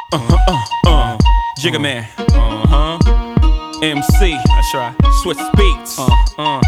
Jigga Man, MC, that's right. Switch Beats, come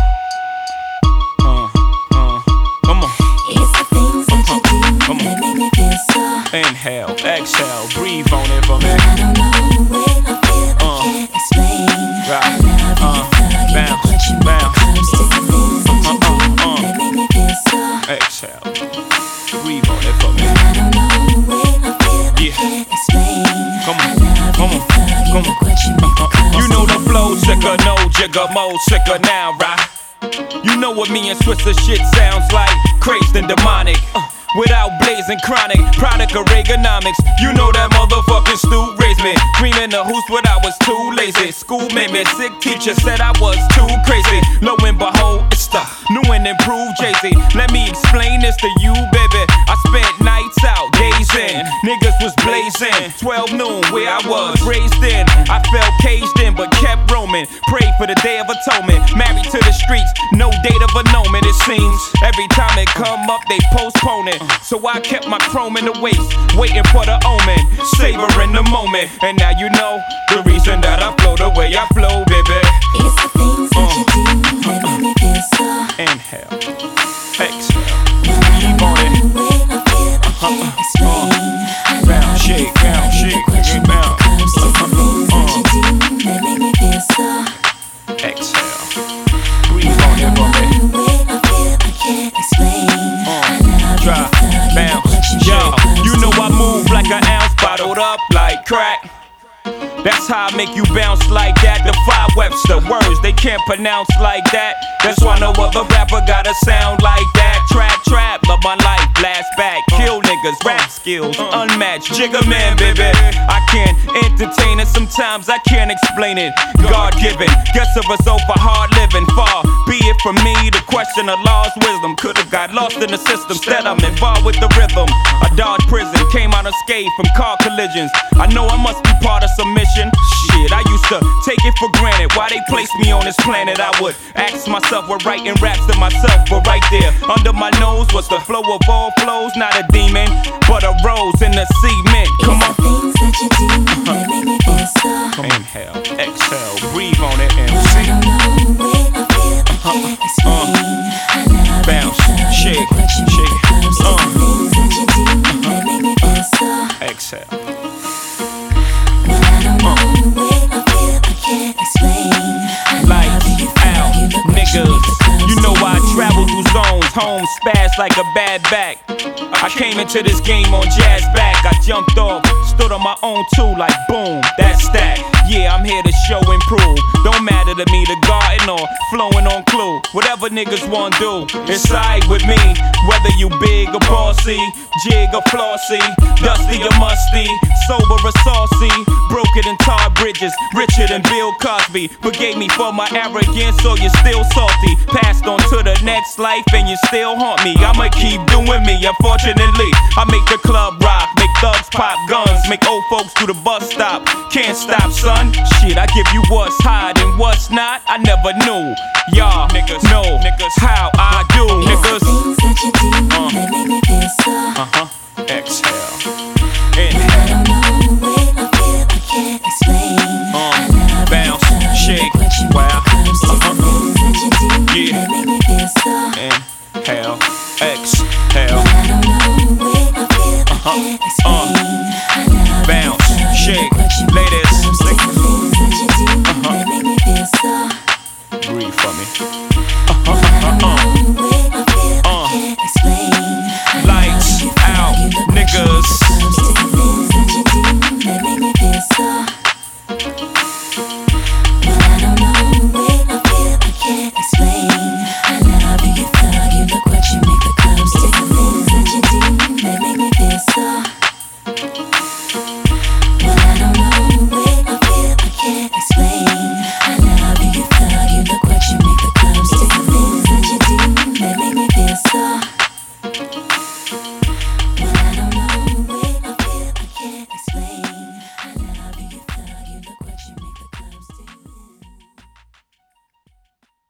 on. It's the things that you do that make me feel so. Inhale, exhale, breathe on it for me. But I don't know when I feel, I can't explain. I love you, thug, you look what you make it close. It's the things that you do that make me feel so. Exhale, breathe on it for me. But I don't know when I feel, I can't explain. Come on, I love you, thug, you look what you make it close. You know the flow sicker, no jigger, mo sicker now, right? You know what me and Switzer shit sounds like, crazed and demonic. Without blazing chronic, product of Reaganomics. You know that motherfucking Stu raised me. Dreaming the hoops, but I was too lazy. School made me sick, teacher said I was too crazy. Lo and behold, it's the new and improved Jay-Z. Let me explain this to you, baby. I spent nights out, days in. Niggas was blazing. 12 noon, where I was raised in. I felt caged in, but kept roaming. Prayed for the day of atonement. Married to the streets, no date of annulment, it seems. Every time it come up, they postpone it. So I kept my chrome in the waist, waiting for the omen, savoring the moment. And now you know the reason that I flow the way I flow, baby. It's the things that you do that make me feel so. Inhale, exhale, But I don't know when I feel, I can't explain. I love you, shake, thug, you shake, look what you make bounce. it close. It's the things that you do that make me feel so. exhale, breathe on it for me. When I feel, I can't explain. I love you, Drop, thug, you look bounce, what you yo. make it close. You know I move like an ounce, bottled up like crack. That's how I make you bounce like that. Defy Webster words they can't pronounce like that. That's why no other rapper got a sound like that. Trap, love my life, blast back, kill niggas, rap skills, unmatched. Jigga Man, baby. I can't entertain it, sometimes I can't explain it. God given, guess a result for hard living. Far be it from me to question the law's wisdom. Could've got lost in the system, instead I'm involved with the rhythm. I dodged prison, came out unscathed from car collisions. I know I must be part of some mission. Shit, I used to take it for granted. Why they placed me on this planet? I would ask myself, we're writing raps to myself, but right there under my nose was the flow of all flows. Not a demon, but a rose in the cement. Come on. It's the things that you do that make me feel so. Inhale, exhale, breathe on it and But I don't know when I feel, I can't explain. I love bounce, you, thug, you shake, look what you make shake, it close. It's the things that you do that make me feel so. exhale. But I don't know when I feel, I can't explain. I Lights love you, thug, out, you look what you niggas. make it close. You know I travel through zones, home spaz like a bad back. I came into this game on jazz back. I jumped off, stood on my own too, like boom, that's that. Yeah, I'm here to show and prove. Don't matter to me, the garden or flowing on clue. Whatever niggas wanna do, it's alright with me. Whether you big or bossy, jig or flossy, dusty or musty, sober or saucy, broken and tar bridges, richer than Bill Cosby. Forgave me for my arrogance, so you're still salty. Passed on to the next life and you still haunt me. I'ma keep doing me, unfortunately. I make the club rock, make thugs pop guns, make old folks do the bus stop. Can't stop, son. Shit, I give you what's hot and what's not. I never knew. Y'all niggas know how I do, niggas. It's the things that you do that make me feel so. Exhale. I Inhale. don't know when I feel, I can't explain. I love you, Bounce, thug, you shake, look what you make wow. it close. It's the things that you do Yeah. that make me feel so. Inhale. Exhale. But I don't know when I feel, I can't explain. I love Bounce, you, thug, you shake, look what you make it ladies, close. It's the things that you do that make me feel so. Breathe for me.